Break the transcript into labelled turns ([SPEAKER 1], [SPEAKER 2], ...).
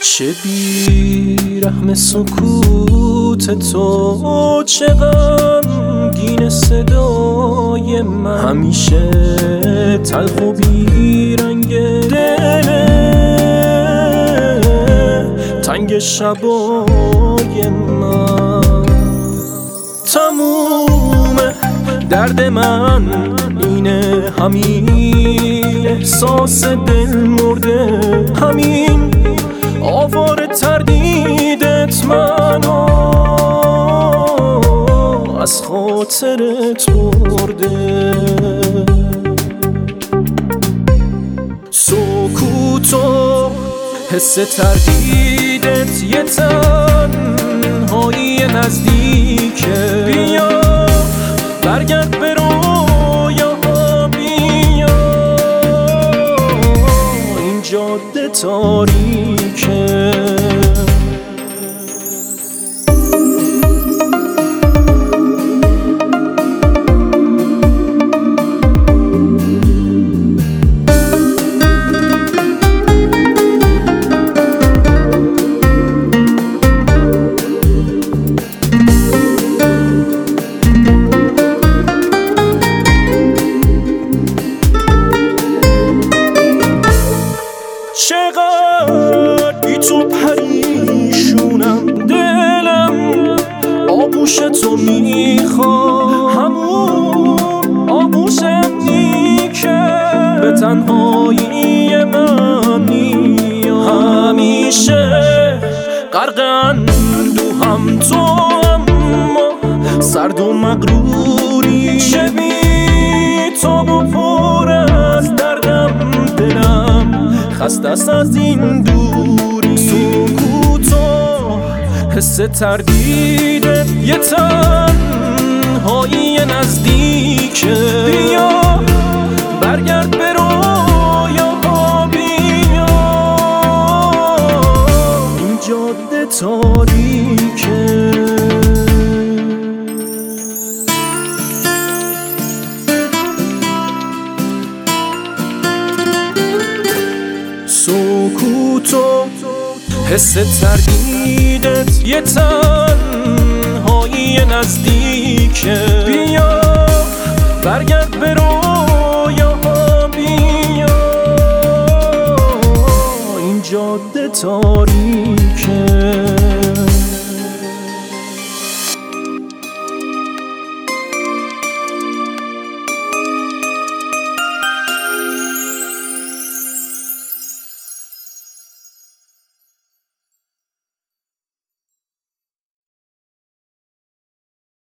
[SPEAKER 1] چه بی‌رحم سکوت تو، چه غمگین صدای من، همیشه تلخ و بیرنگ دل تنگ شبای من. تموم درد من اینه، همین احساس دل مرده، همین آوار تردیدت منو از خاطرت برده. سکوت و حس تردیدت یه تنهایی نزدیکه، بیا برگرد به رویاها، بیا این جاده تاریکه. چقدر بی تو پریشونم، دلم آغوش تو میخواد، همون آغوشمی که به تنهایی من میاد. همیشه غرق اندوهم تو، اما سرد و مغروری، چه بی تو پر از دردم دلم خسته است از این دوری. سکوت و حس تردیدت یه تنهایی نزدیکه، بیا برگرد به رویاها، بیا این جاده تاریکه. سکوت و حس تردیدت یه تنهایی نزدیکه، بیا برگرد به رویاها، بیا این جاده تاریکه.